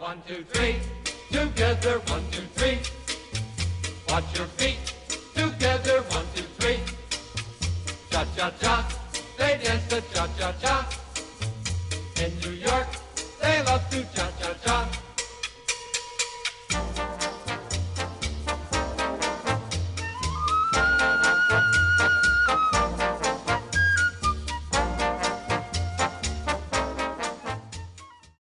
1, 2, 3. Together, 1, 2, 3. Watch your feet. Together, 1, 2, 3. Cha-cha-cha. They dance the cha-cha-cha. In New York, they love to cha-cha.